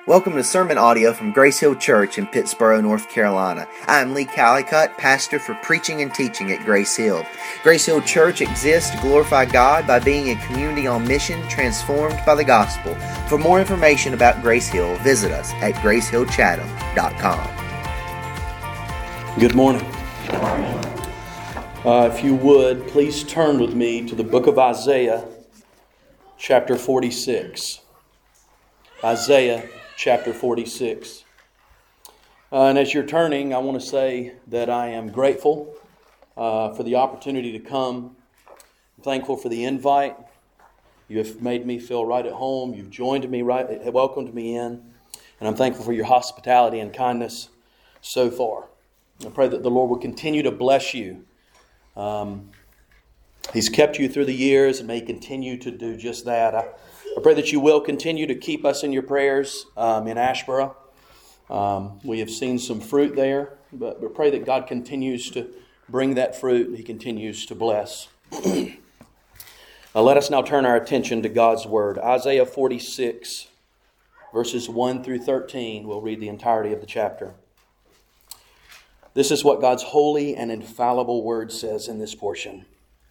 Welcome to sermon audio from Grace Hill Church in Pittsboro, North Carolina. I am Lee Callicutt, pastor for preaching and teaching at Grace Hill. Grace Hill Church exists to glorify God by being a community on mission transformed by the gospel. For more information about Grace Hill, visit us at gracehillchatham.com. Good morning. If you would, please turn with me to the book of Isaiah, chapter 46. Isaiah chapter 46. And as you're turning, I want to say that I am grateful for the opportunity to come. I'm thankful for the invite. You have made me feel right at home. You've joined me welcomed me in. And I'm thankful for your hospitality and kindness so far. I pray that the Lord will continue to bless you. He's kept you through the years and may continue to do just that. I pray that you will continue to keep us in your prayers in Asheboro. We have seen some fruit there, but we pray that God continues to bring that fruit. He continues to bless. Let us now turn our attention to God's Word. Isaiah 46, verses 1 through 13. We'll read the entirety of the chapter. This is what God's holy and infallible Word says in this portion.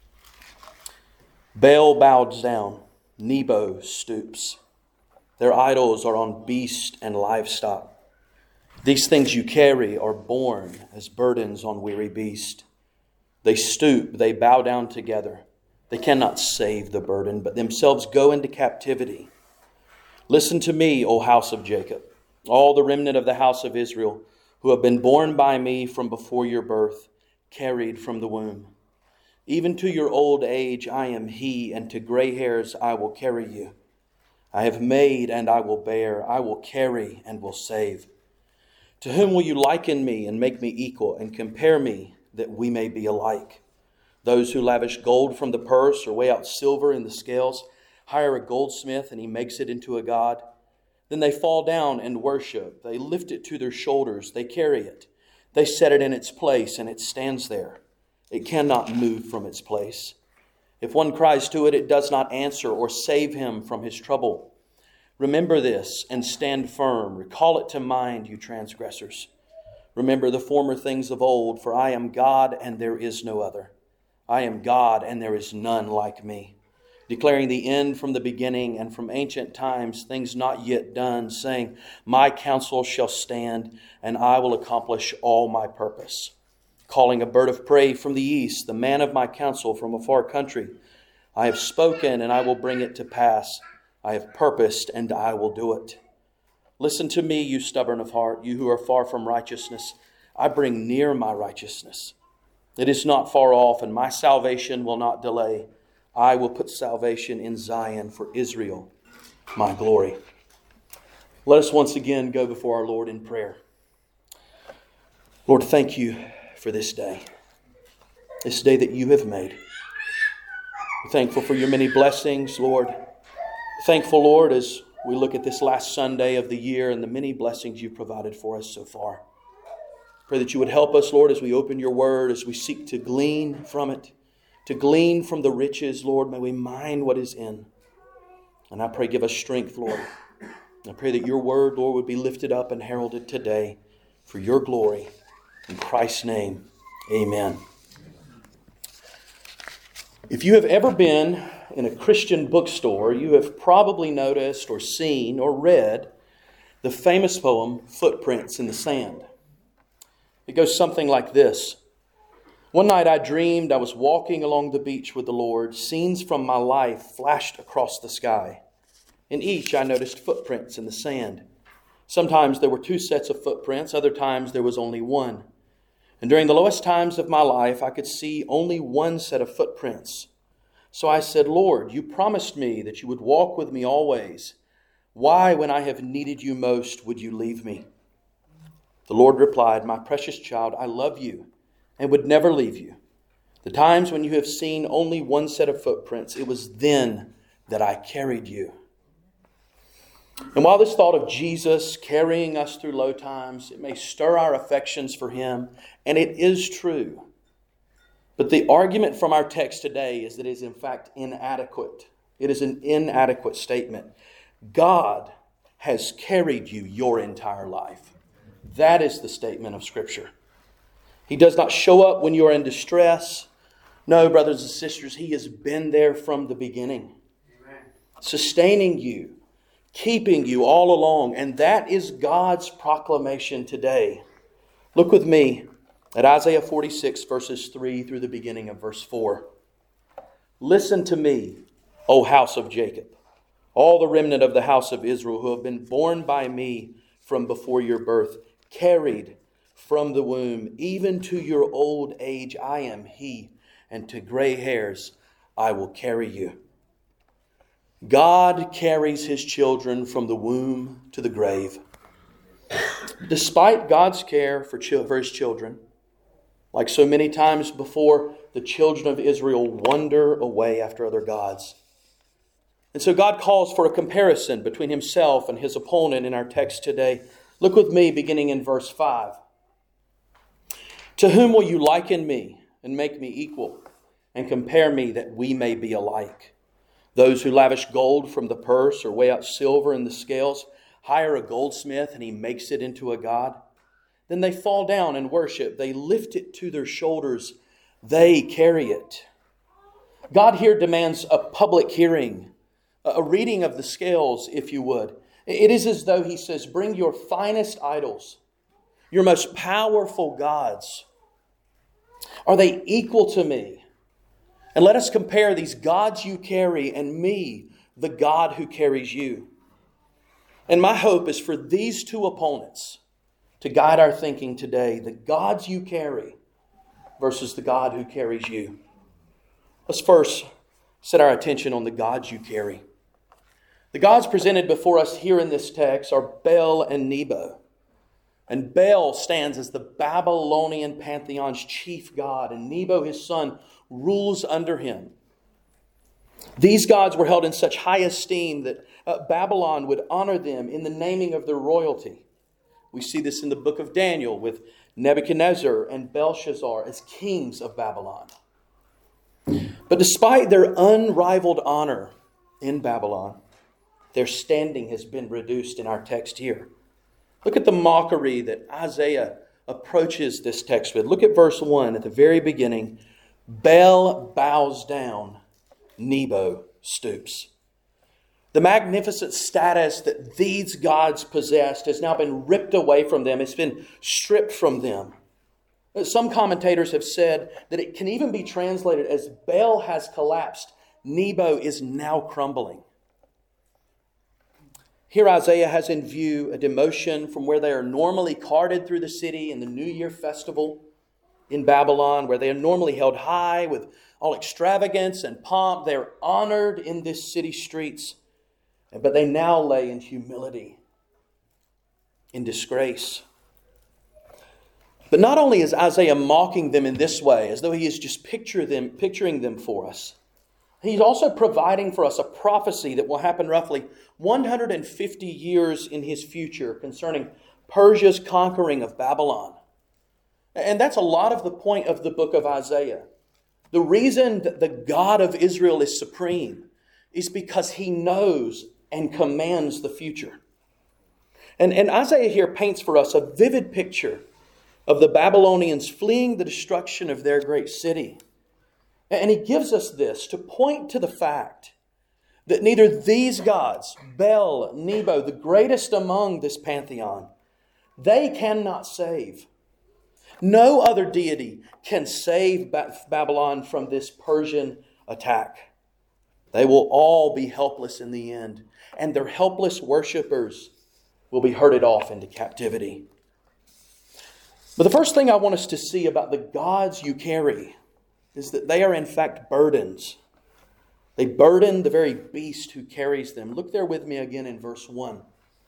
Baal bows down. Nebo stoops. Their idols are on beast and livestock. These things you carry are borne as burdens on weary beast. They stoop, they bow down together. They cannot save the burden, but themselves go into captivity. Listen to me, O house of Jacob, all the remnant of the house of Israel, who have been born by me from before your birth, carried from the womb. Even to your old age I am he, and to gray hairs I will carry you. I have made and I will bear, I will carry and will save. To whom will you liken me and make me equal, and compare me that we may be alike? Those who lavish gold from the purse or weigh out silver in the scales, hire a goldsmith and he makes it into a god. Then they fall down and worship. They lift it to their shoulders, they carry it. They set it in its place and it stands there. It cannot move from its place. If one cries to it, it does not answer or save him from his trouble. Remember this and stand firm. Recall it to mind, you transgressors. Remember the former things of old, for I am God and there is no other. I am God and there is none like me, declaring the end from the beginning and from ancient times things not yet done, saying, my counsel shall stand and I will accomplish all my purpose. Calling a bird of prey from the east, the man of my counsel from a far country. I have spoken and I will bring it to pass. I have purposed and I will do it. Listen to me, you stubborn of heart, you who are far from righteousness. I bring near my righteousness. It is not far off, and my salvation will not delay. I will put salvation in Zion for Israel, my glory. Let us once again go before our Lord in prayer. Lord, thank you for this day that you have made. We're thankful for your many blessings, Lord. Thankful, Lord, as we look at this last Sunday of the year and the many blessings you've provided for us so far. Pray that you would help us, Lord, as we open your word, as we seek to glean from it, to glean from the riches, Lord. May we mind what is in. And I pray, give us strength, Lord. I pray that your word, Lord, would be lifted up and heralded today for your glory. In Christ's name, amen. If you have ever been in a Christian bookstore, you have probably noticed or seen or read the famous poem, Footprints in the Sand. It goes something like this. One night I dreamed I was walking along the beach with the Lord. Scenes from my life flashed across the sky. In each I noticed footprints in the sand. Sometimes there were two sets of footprints, other times there was only one. And during the lowest times of my life, I could see only one set of footprints. So I said, Lord, you promised me that you would walk with me always. Why, when I have needed you most, would you leave me? The Lord replied, my precious child, I love you and would never leave you. The times when you have seen only one set of footprints, it was then that I carried you. And while this thought of Jesus carrying us through low times, it may stir our affections for him, and it is true. But the argument from our text today is that it is in fact inadequate. It is an inadequate statement. God has carried you your entire life. That is the statement of Scripture. He does not show up when you are in distress. No, brothers and sisters, He has been there from the beginning. Amen. Sustaining you, keeping you all along. And that is God's proclamation today. Look with me at Isaiah 46, verses 3 through the beginning of verse 4. Listen to me, O house of Jacob, all the remnant of the house of Israel who have been born by me from before your birth, carried from the womb, even to your old age, I am He, and to gray hairs I will carry you. God carries His children from the womb to the grave. Despite God's care for His children, like so many times before, the children of Israel wander away after other gods. And so God calls for a comparison between Himself and His opponent in our text today. Look with me beginning in verse 5. To whom will you liken me and make me equal and compare me that we may be alike? Those who lavish gold from the purse or weigh out silver in the scales, hire a goldsmith and he makes it into a god. Then they fall down and worship. They lift it to their shoulders. They carry it. God here demands a public hearing, a reading of the scales, if you would. It is as though He says, bring your finest idols, your most powerful gods. Are they equal to me? And let us compare these gods you carry and me, the God who carries you. And my hope is for these two opponents to guide our thinking today. The gods you carry versus the God who carries you. Let's first set our attention on the gods you carry. The gods presented before us here in this text are Bel and Nebo. And Bel stands as the Babylonian pantheon's chief god, and Nebo, his son, rules under him. These gods were held in such high esteem that Babylon would honor them in the naming of their royalty. We see this in the book of Daniel with Nebuchadnezzar and Belshazzar as kings of Babylon. But despite their unrivaled honor in Babylon, their standing has been reduced in our text here. Look at the mockery that Isaiah approaches this text with. Look at verse 1 at the very beginning. Bel bows down, Nebo stoops. The magnificent status that these gods possessed has now been ripped away from them. It's been stripped from them. Some commentators have said that it can even be translated as Bel has collapsed, Nebo is now crumbling. Here Isaiah has in view a demotion from where they are normally carted through the city in the New Year festival in Babylon, where they are normally held high with all extravagance and pomp. They are honored in this city streets, but they now lay in humility, in disgrace. But not only is Isaiah mocking them in this way, as though he is just picturing them for us, he's also providing for us a prophecy that will happen roughly 150 years in his future concerning Persia's conquering of Babylon. And that's a lot of the point of the book of Isaiah. The reason that the God of Israel is supreme is because He knows and commands the future. And Isaiah here paints for us a vivid picture of the Babylonians fleeing the destruction of their great city. And he gives us this to point to the fact that neither these gods, Bel, Nebo, the greatest among this pantheon, they cannot save. No other deity can save Babylon from this Persian attack. They will all be helpless in the end, and their helpless worshipers will be herded off into captivity. But the first thing I want us to see about the gods you carry is that they are in fact burdens. They burden the very beast who carries them. Look there with me again in verse 1.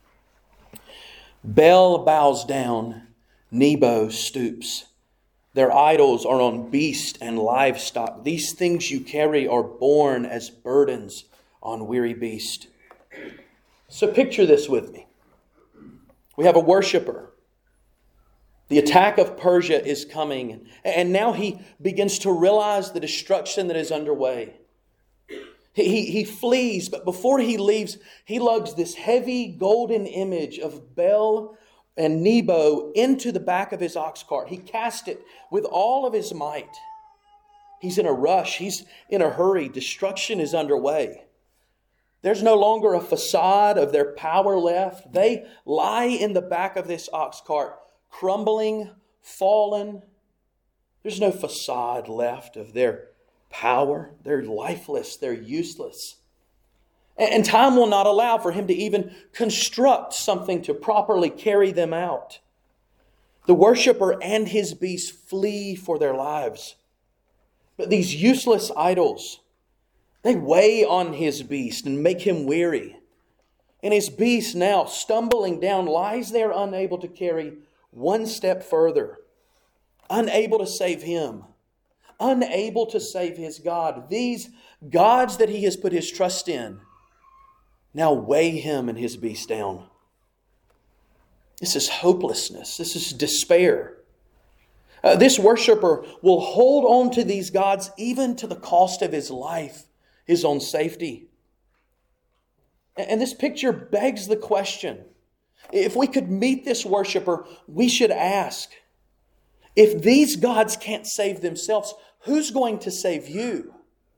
Bel bows down, Nebo stoops. Their idols are on beast and livestock. These things you carry are borne as burdens on weary beast. So picture this with me. We have a worshiper. The attack of Persia is coming, and now he begins to realize the destruction that is underway. He flees, but before he leaves, he lugs this heavy golden image of Bel and Nebo into the back of his ox cart. He cast it with all of his might. He's in a rush. He's in a hurry. Destruction is underway. There's no longer a facade of their power left. They lie in the back of this ox cart, crumbling, fallen. There's no facade left of their power. They're lifeless. They're useless. And time will not allow for him to even construct something to properly carry them out. The worshiper and his beast flee for their lives. But these useless idols, they weigh on his beast and make him weary. And his beast now, stumbling down, lies there unable to carry one step further. Unable to save him. Unable to save his God. These gods that he has put his trust in now weigh him and his beast down. This is hopelessness. This is despair. This worshiper will hold on to these gods even to the cost of his life, his own safety. And this picture begs the question, if we could meet this worshiper, we should ask, if these gods can't save themselves, who's going to save you?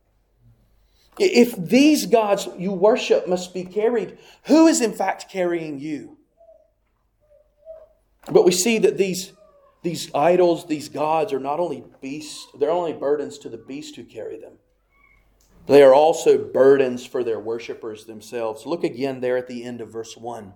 If these gods you worship must be carried, who is in fact carrying you? But we see that these idols, these gods are not only beasts, they're only burdens to the beast who carry them. They are also burdens for their worshipers themselves. Look again there at the end of verse 1.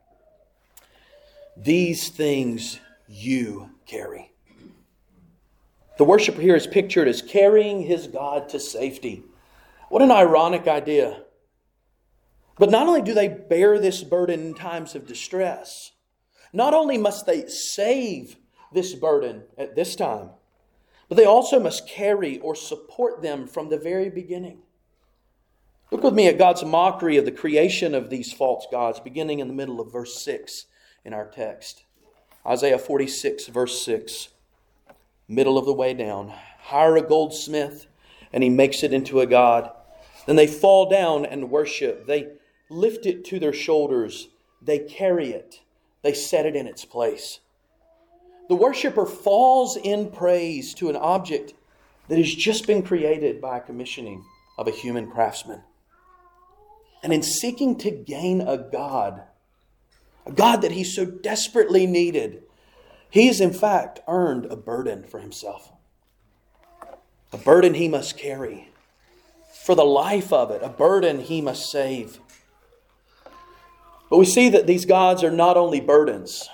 These things you carry. The worshiper here is pictured as carrying his God to safety. What an ironic idea. But not only do they bear this burden in times of distress, not only must they save this burden at this time, but they also must carry or support them from the very beginning. Look with me at God's mockery of the creation of these false gods, beginning in the middle of verse 6 in our text. Isaiah 46, verse 6. Middle of the way down. Hire a goldsmith, and he makes it into a god. Then they fall down and worship. They lift it to their shoulders. They carry it. They set it in its place. The worshiper falls in praise to an object that has just been created by a commissioning of a human craftsman. And in seeking to gain a God that he so desperately needed, he has in fact earned a burden for himself. A burden he must carry. For the life of it, a burden he must save. But we see that these gods are not only burdens,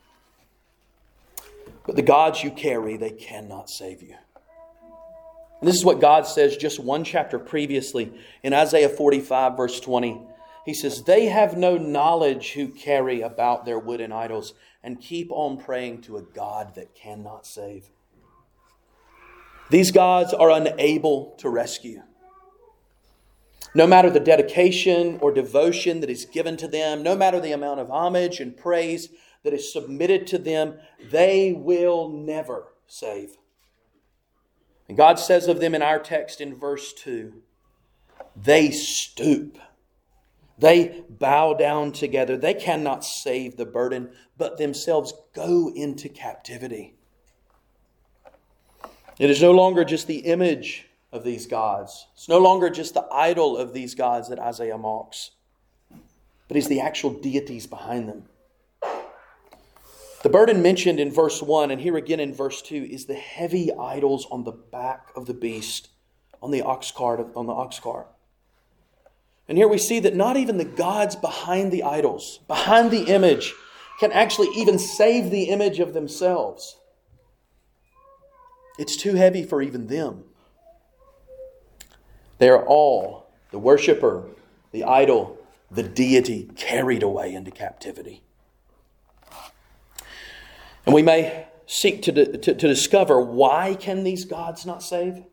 but the gods you carry, they cannot save you. And this is what God says just one chapter previously in Isaiah 45, verse 20. He says, they have no knowledge who carry about their wooden idols and keep on praying to a God that cannot save. These gods are unable to rescue. No matter the dedication or devotion that is given to them, no matter the amount of homage and praise that is submitted to them, they will never save. And God says of them in our text in verse 2, they stoop. They bow down together. They cannot save the burden, but themselves go into captivity. It is no longer just the image of these gods. It's no longer just the idol of these gods that Isaiah mocks, but it's the actual deities behind them. The burden mentioned in verse 1 and here again in verse 2 is the heavy idols on the back of the beast, on the ox cart. And here we see that not even the gods behind the idols, behind the image, can actually even save the image of themselves. It's too heavy for even them. They are all, the worshiper, the idol, the deity, carried away into captivity. And we may seek to discover, why can these gods not save?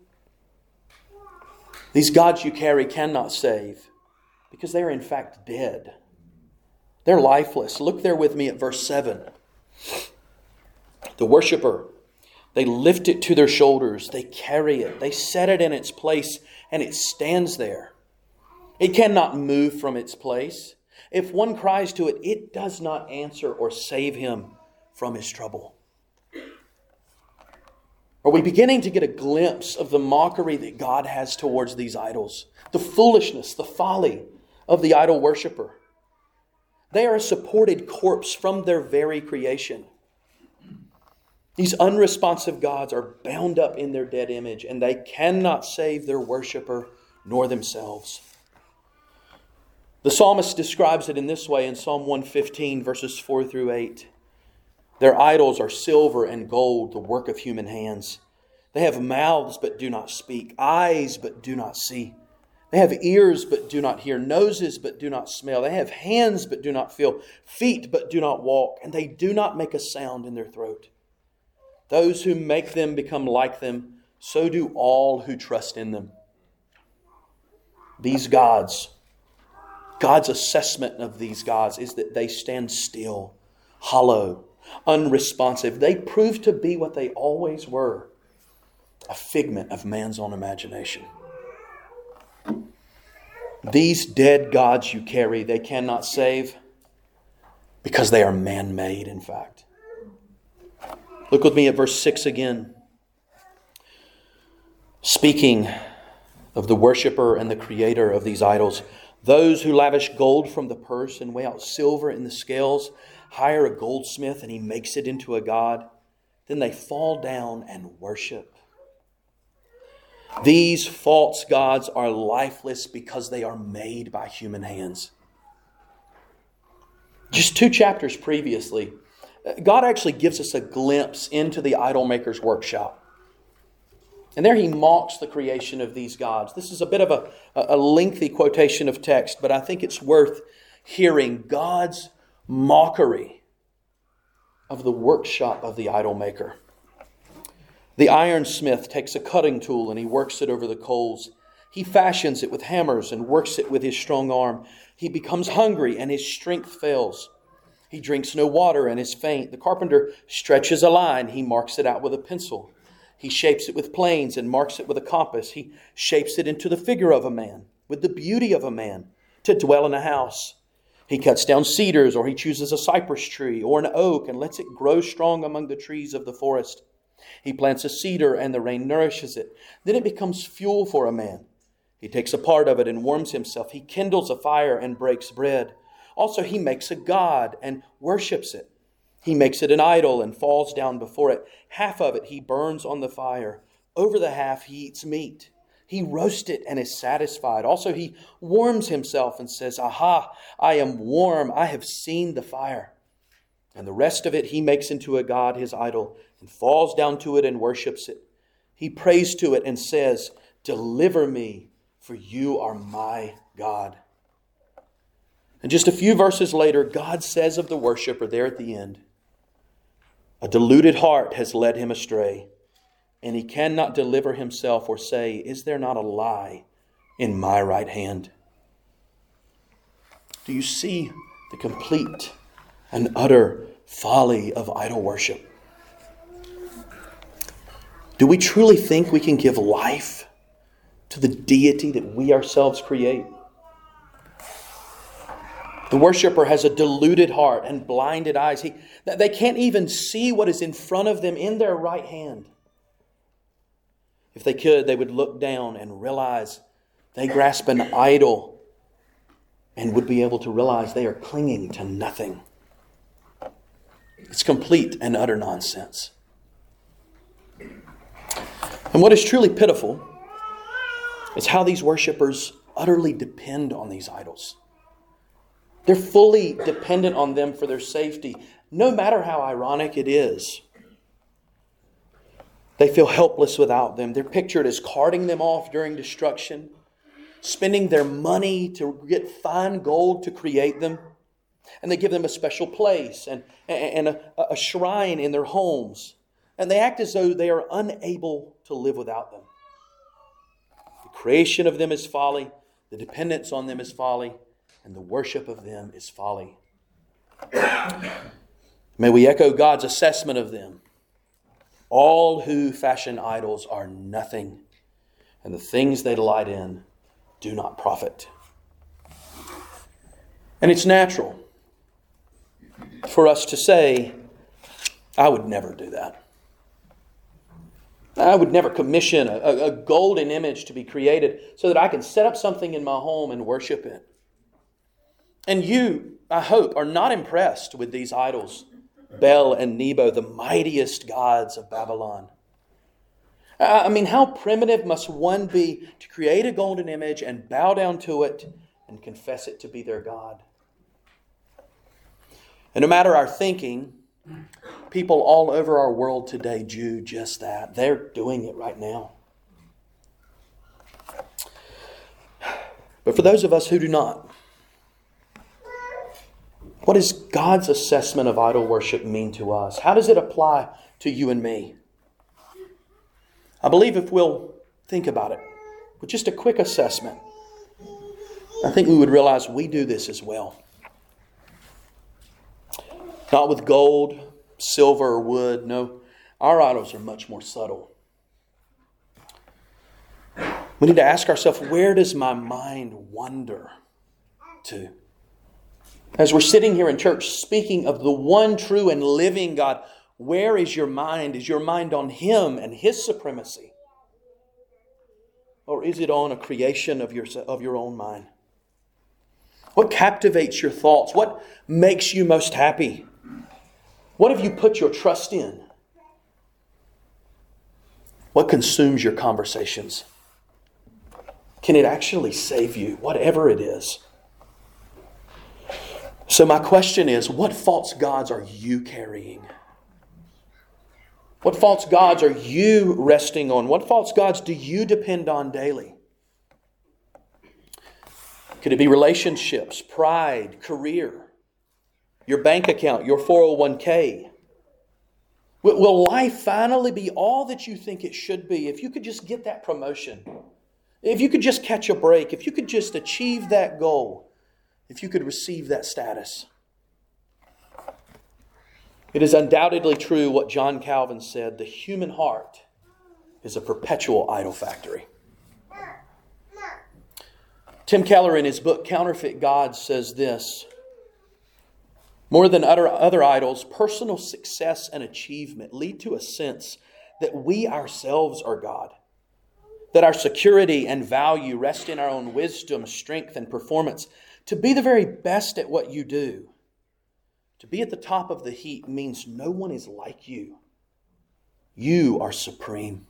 These gods you carry cannot save because they are in fact dead. They're lifeless. Look there with me at verse 7. The worshiper, they lift it to their shoulders. They carry it. They set it in its place and it stands there. It cannot move from its place. If one cries to it, it does not answer or save him from his trouble. Are we beginning to get a glimpse of the mockery that God has towards these idols? The foolishness, the folly of the idol worshiper. They are a supported corpse from their very creation. These unresponsive gods are bound up in their dead image, and they cannot save their worshiper nor themselves. The psalmist describes it in this way in Psalm 115, verses 4 through 8. Their idols are silver and gold, the work of human hands. They have mouths but do not speak, eyes but do not see. They have ears but do not hear, noses but do not smell. They have hands but do not feel, feet but do not walk, and they do not make a sound in their throat. Those who make them become like them, so do all who trust in them. These gods, God's assessment of these gods is that they stand still, hollow, unresponsive. They prove to be what they always were, a figment of man's own imagination. These dead gods you carry, they cannot save because they are man-made, in fact. Look with me at verse 6 again. Speaking of the worshiper and the creator of these idols, those who lavish gold from the purse and weigh out silver in the scales, hire a goldsmith and he makes it into a god. Then they fall down and worship. These false gods are lifeless because they are made by human hands. Just 2 chapters previously, God actually gives us a glimpse into the idol maker's workshop. And there he mocks the creation of these gods. This is a bit of a lengthy quotation of text, but I think it's worth hearing God's mockery of the workshop of the idol maker. The ironsmith takes a cutting tool and he works it over the coals. He fashions it with hammers and works it with his strong arm. He becomes hungry and his strength fails. He drinks no water and is faint. The carpenter stretches a line. He marks it out with a pencil. He shapes it with planes and marks it with a compass. He shapes it into the figure of a man, with the beauty of a man, to dwell in a house. He cuts down cedars, or he chooses a cypress tree or an oak and lets it grow strong among the trees of the forest. He plants a cedar and the rain nourishes it. Then it becomes fuel for a man. He takes a part of it and warms himself. He kindles a fire and breaks bread. Also, he makes a god and worships it. He makes it an idol and falls down before it. Half of it he burns on the fire. Over the half he eats meat. He roasts it and is satisfied. Also, he warms himself and says, "Aha, I am warm. I have seen the fire." And the rest of it he makes into a god, his idol, and falls down to it and worships it. He prays to it and says, "Deliver me, for you are my God." And just a few verses later, God says of the worshiper there at the end, "A deluded heart has led him astray, and he cannot deliver himself or say, 'Is there not a lie in my right hand?'" Do you see the complete and utter folly of idol worship? Do we truly think we can give life to the deity that we ourselves create? The worshiper has a deluded heart and blinded eyes. They can't even see what is in front of them in their right hand. If they could, they would look down and realize they grasp an idol and would be able to realize they are clinging to nothing. It's complete and utter nonsense. And what is truly pitiful is how these worshipers utterly depend on these idols. They're fully dependent on them for their safety, no matter how ironic it is. They feel helpless without them. They're pictured as carting them off during destruction, spending their money to get fine gold to create them. And they give them a special place and a shrine in their homes. And they act as though they are unable to live without them. The creation of them is folly. The dependence on them is folly. And the worship of them is folly. May we echo God's assessment of them. All who fashion idols are nothing, and the things they delight in do not profit. And it's natural for us to say, I would never do that. I would never commission a golden image to be created so that I can set up something in my home and worship it. And you, I hope, are not impressed with these idols, Bel and Nebo, the mightiest gods of Babylon. I mean, how primitive must one be to create a golden image and bow down to it and confess it to be their God? And no matter our thinking, people all over our world today do just that. They're doing it right now. But for those of us who do not, what does God's assessment of idol worship mean to us? How does it apply to you and me? I believe if we'll think about it with just a quick assessment, I think we would realize we do this as well. Not with gold, silver, or wood. No, our idols are much more subtle. We need to ask ourselves, where does my mind wander to? As we're sitting here in church speaking of the one true and living God, where is your mind? Is your mind on Him and His supremacy? Or is it on a creation of your own mind? What captivates your thoughts? What makes you most happy? What have you put your trust in? What consumes your conversations? Can it actually save you, whatever it is? So my question is, what false gods are you carrying? What false gods are you resting on? What false gods do you depend on daily? Could it be relationships, pride, career, your bank account, your 401k? Will life finally be all that you think it should be if you could just get that promotion? If you could just catch a break? If you could just achieve that goal? If you could receive that status? It is undoubtedly true what John Calvin said: the human heart is a perpetual idol factory. Tim Keller, in his book Counterfeit Gods, says this: more than other idols, personal success and achievement lead to a sense that we ourselves are God, that our security and value rest in our own wisdom, strength, and performance. To be the very best at what you do, to be at the top of the heap, means no one is like you. You are supreme.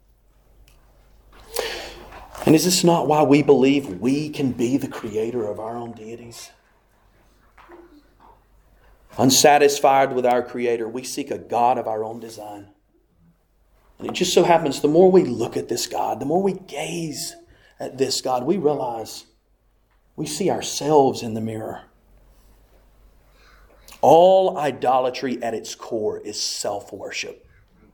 And is this not why we believe we can be the creator of our own deities? Unsatisfied with our Creator, we seek a God of our own design. And it just so happens, the more we look at this God, the more we gaze at this God, we realize we see ourselves in the mirror. All idolatry at its core is self-worship.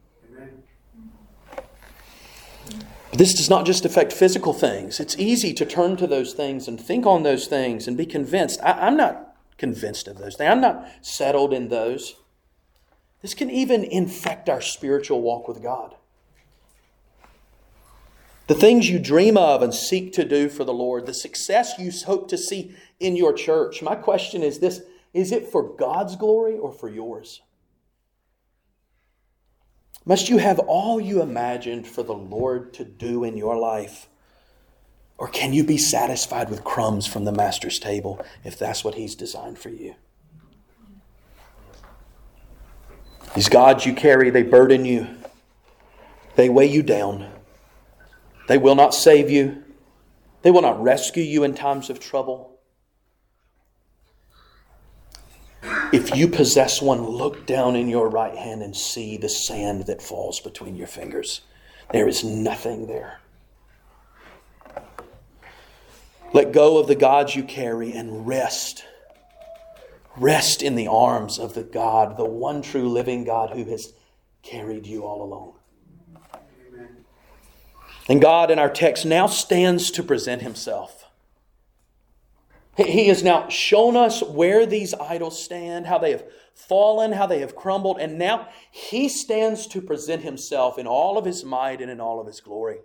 But this does not just affect physical things. It's easy to turn to those things and think on those things and be convinced. I'm not convinced of those things. I'm not settled in those. This can even infect our spiritual walk with God. The things you dream of and seek to do for the Lord, the success you hope to see in your church. My question is this: is it for God's glory or for yours? Must you have all you imagined for the Lord to do in your life? Or can you be satisfied with crumbs from the Master's table if that's what He's designed for you? These gods you carry, they burden you. They weigh you down. They will not save you. They will not rescue you in times of trouble. If you possess one, look down in your right hand and see the sand that falls between your fingers. There is nothing there. Let go of the gods you carry and rest. Rest in the arms of the God, the one true living God who has carried you all along. Amen. And God in our text now stands to present Himself. He has now shown us where these idols stand, how they have fallen, how they have crumbled, and now He stands to present Himself in all of His might and in all of His glory.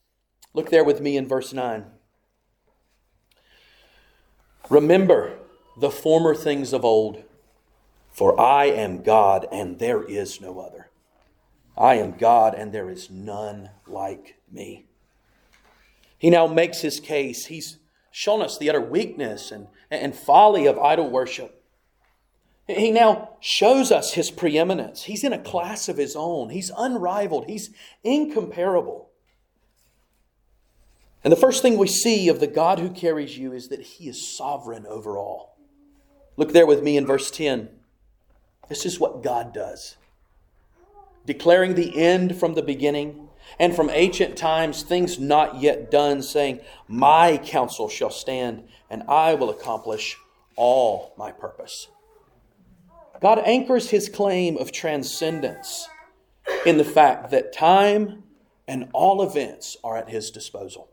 Look there with me in verse 9. Remember the former things of old. For I am God, and there is no other. I am God, and there is none like me. He now makes his case. He's shown us the utter weakness and folly of idol worship. He now shows us his preeminence. He's in a class of his own. He's unrivaled. He's incomparable. And the first thing we see of the God who carries you is that he is sovereign over all. Look there with me in verse 10. This is what God does. Declaring the end from the beginning, and from ancient times things not yet done, saying, my counsel shall stand, and I will accomplish all my purpose. God anchors his claim of transcendence in the fact that time and all events are at his disposal.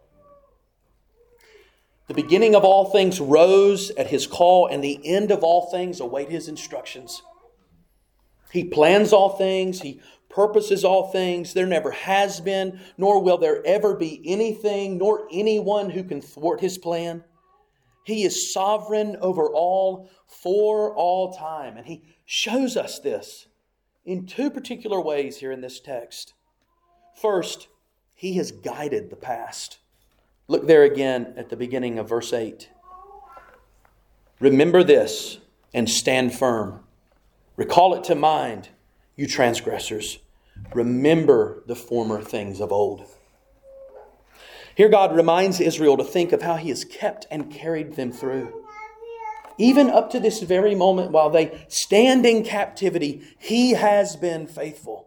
The beginning of all things rose at his call, and the end of all things await his instructions. He plans all things. He purposes all things. There never has been, nor will there ever be anything, nor anyone who can thwart his plan. He is sovereign over all for all time. And he shows us this in two particular ways here in this text. First, he has guided the past. Look there again at the beginning of verse 8. Remember this and stand firm. Recall it to mind, you transgressors. Remember the former things of old. Here God reminds Israel to think of how he has kept and carried them through. Even up to this very moment while they stand in captivity, he has been faithful.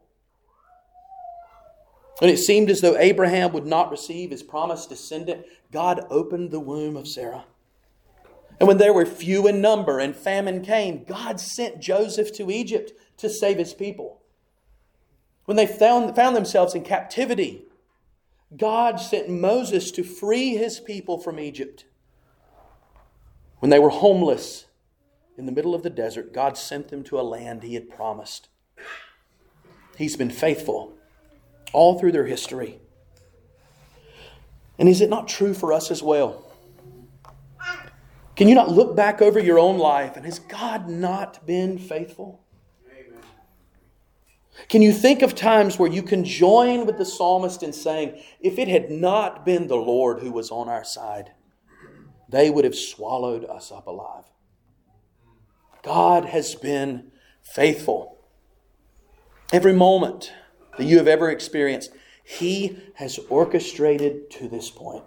When it seemed as though Abraham would not receive his promised descendant, God opened the womb of Sarah. And when there were few in number and famine came, God sent Joseph to Egypt to save his people. When they found themselves in captivity, God sent Moses to free his people from Egypt. When they were homeless in the middle of the desert, God sent them to a land he had promised. He's been faithful all through their history. And is it not true for us as well? Can you not look back over your own life and has God not been faithful? Amen. Can you think of times where you can join with the psalmist in saying, if it had not been the Lord who was on our side, they would have swallowed us up alive. God has been faithful. Every moment that you have ever experienced, he has orchestrated to this point.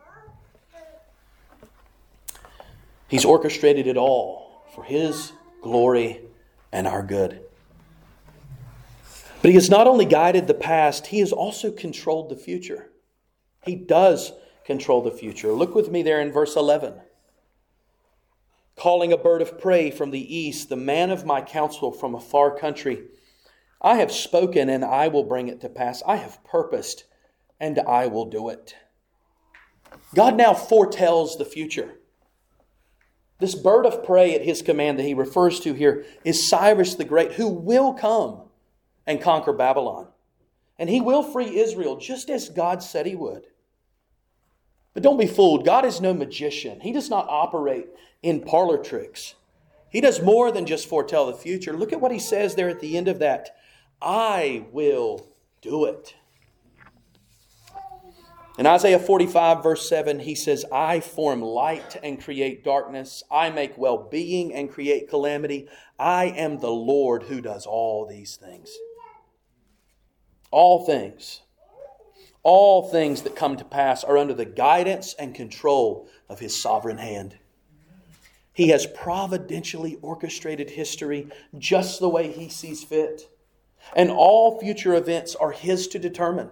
He's orchestrated it all for his glory and our good. But he has not only guided the past, he has also controlled the future. He does control the future. Look with me there in verse 11. Calling a bird of prey from the east, the man of my counsel from a far country. I have spoken and I will bring it to pass. I have purposed and I will do it. God now foretells the future. This bird of prey at his command that he refers to here is Cyrus the Great, who will come and conquer Babylon. And he will free Israel just as God said he would. But don't be fooled. God is no magician. He does not operate in parlor tricks. He does more than just foretell the future. Look at what he says there at the end of that. I will do it. In Isaiah 45 verse 7, he says, I form light and create darkness. I make well-being and create calamity. I am the Lord who does all these things. All things that come to pass are under the guidance and control of his sovereign hand. He has providentially orchestrated history just the way he sees fit. And all future events are his to determine.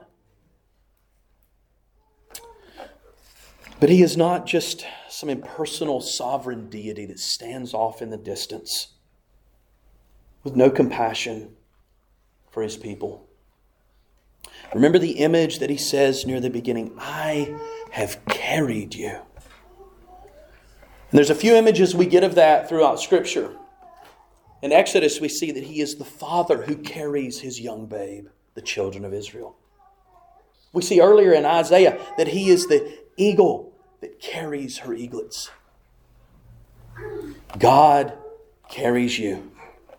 But he is not just some impersonal sovereign deity that stands off in the distance with no compassion for his people. Remember the image that he says near the beginning, I have carried you. And there's a few images we get of that throughout Scripture. In Exodus, we see that he is the father who carries his young babe, the children of Israel. We see earlier in Isaiah that he is the eagle that carries her eaglets. God carries you.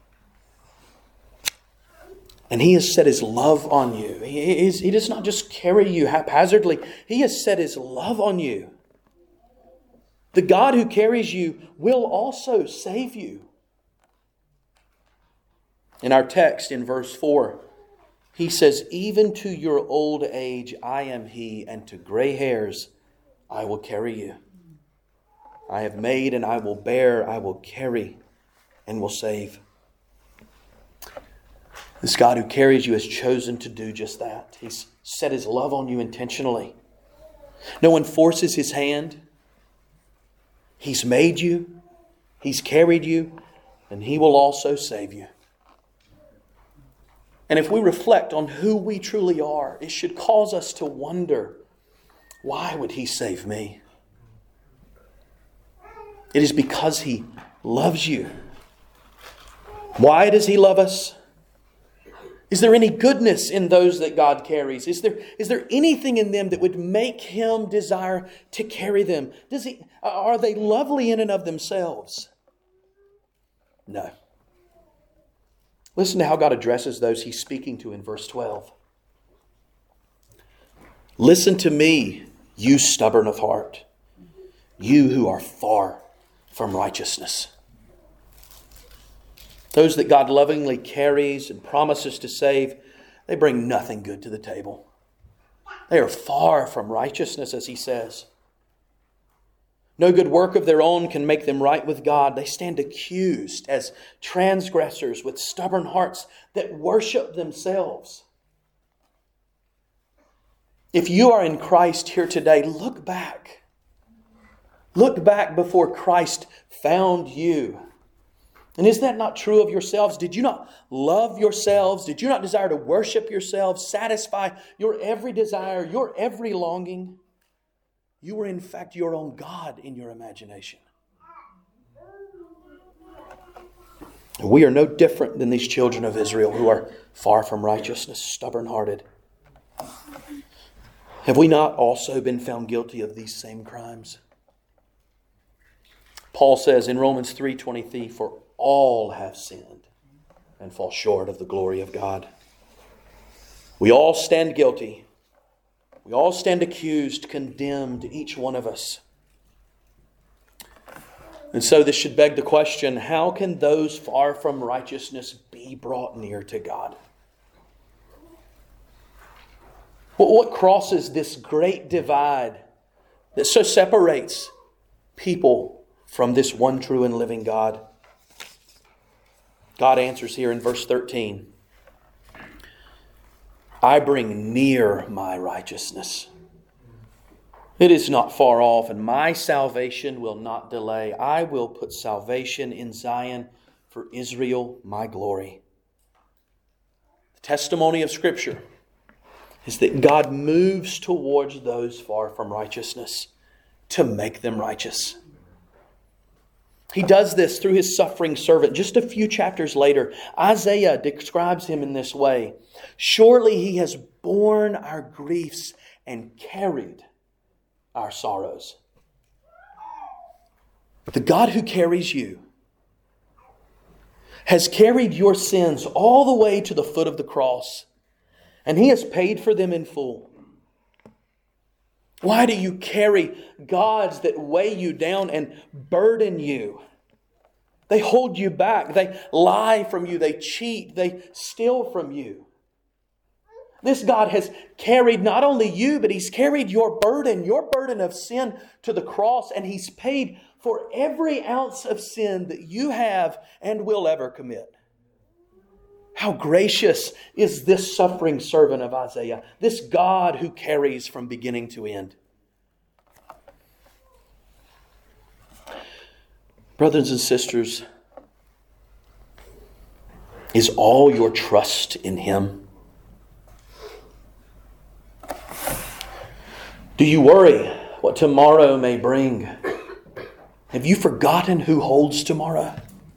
And He has set His love on you. He does not just carry you haphazardly. He has set His love on you. The God who carries you will also save you. In our text in verse 4, He says, "Even to your old age I am He, and to gray hairs I will carry you. I have made and I will bear, I will carry and will save." This God who carries you has chosen to do just that. He's set His love on you intentionally. No one forces His hand. He's made you. He's carried you. And He will also save you. And if we reflect on who we truly are, it should cause us to wonder, why would He save me? It is because He loves you. Why does He love us? Is there any goodness in those that God carries? Is there anything in them that would make Him desire to carry them? Are they lovely in and of themselves? No. Listen to how God addresses those He's speaking to in verse 12. "Listen to me, you stubborn of heart, you who are far from righteousness." Those that God lovingly carries and promises to save, they bring nothing good to the table. They are far from righteousness, as He says. No good work of their own can make them right with God. They stand accused as transgressors with stubborn hearts that worship themselves. If you are in Christ here today, look back. Look back before Christ found you. And is that not true of yourselves? Did you not love yourselves? Did you not desire to worship yourselves, satisfy your every desire, your every longing? You were in fact your own God in your imagination. We are no different than these children of Israel who are far from righteousness, stubborn-hearted. Have we not also been found guilty of these same crimes? Paul says in Romans 3:23, "For all have sinned and fall short of the glory of God." We all stand guilty. We all stand accused, condemned, each one of us. And so this should beg the question, how can those far from righteousness be brought near to God? What crosses this great divide that so separates people from this one true and living God? God answers here in verse 13. "I bring near my righteousness. It is not far off, and my salvation will not delay. I will put salvation in Zion for Israel, my glory." The testimony of Scripture is that God moves towards those far from righteousness to make them righteous. He does this through His suffering servant. Just a few chapters later, Isaiah describes Him in this way. "Surely He has borne our griefs and carried our sorrows." The God who carries you has carried your sins all the way to the foot of the cross, and He has paid for them in full. Why do you carry gods that weigh you down and burden you? They hold you back. They lie from you. They cheat. They steal from you. This God has carried not only you, but He's carried your burden of sin to the cross, and He's paid for every ounce of sin that you have and will ever commit. How gracious is this suffering servant of Isaiah, this God who carries from beginning to end. Brothers and sisters, is all your trust in Him? Do you worry what tomorrow may bring? Have you forgotten who holds tomorrow?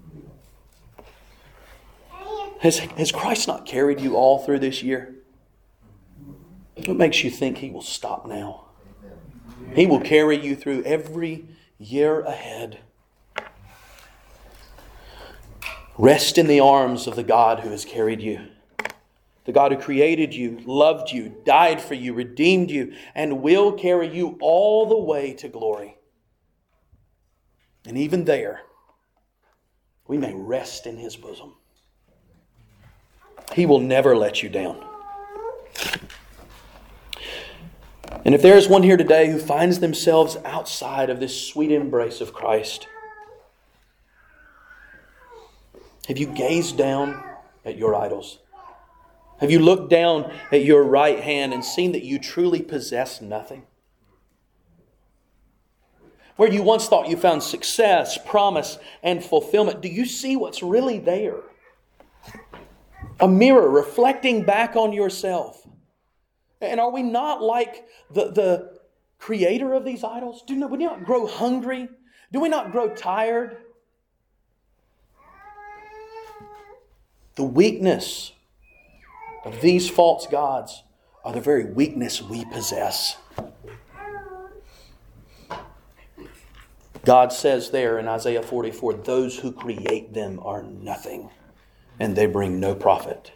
Has Christ not carried you all through this year? What makes you think He will stop now? He will carry you through every year ahead. Rest in the arms of the God who has carried you. The God who created you, loved you, died for you, redeemed you, and will carry you all the way to glory. And even there, we may rest in His bosom. He will never let you down. And if there is one here today who finds themselves outside of this sweet embrace of Christ, have you gazed down at your idols? Have you looked down at your right hand and seen that you truly possess nothing? Where you once thought you found success, promise, and fulfillment, do you see what's really there? A mirror reflecting back on yourself. And are we not like the creator of these idols? Do we not grow hungry? Do we not grow tired? The weakness of these false gods are the very weakness we possess. God says there in Isaiah 44, those who create them are nothing, and they bring no profit.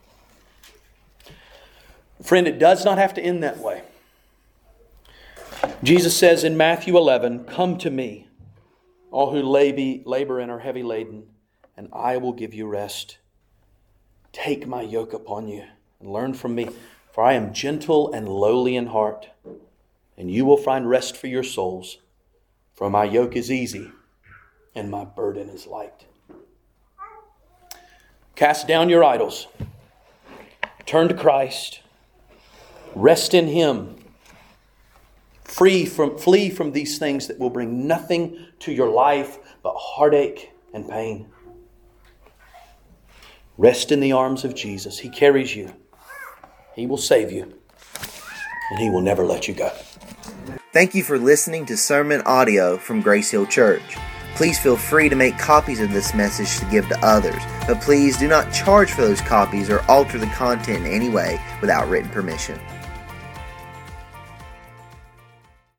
Friend, it does not have to end that way. Jesus says in Matthew 11, "Come to me, all who labor and are heavy laden, and I will give you rest. Take my yoke upon you and learn from me, for I am gentle and lowly in heart, and you will find rest for your souls. For my yoke is easy and my burden is light." Cast down your idols. Turn to Christ. Rest in Him. Flee from these things that will bring nothing to your life but heartache and pain. Rest in the arms of Jesus. He carries you. He will save you. And He will never let you go. Thank you for listening to sermon audio from Grace Hill Church. Please feel free to make copies of this message to give to others, but please do not charge for those copies or alter the content in any way without written permission.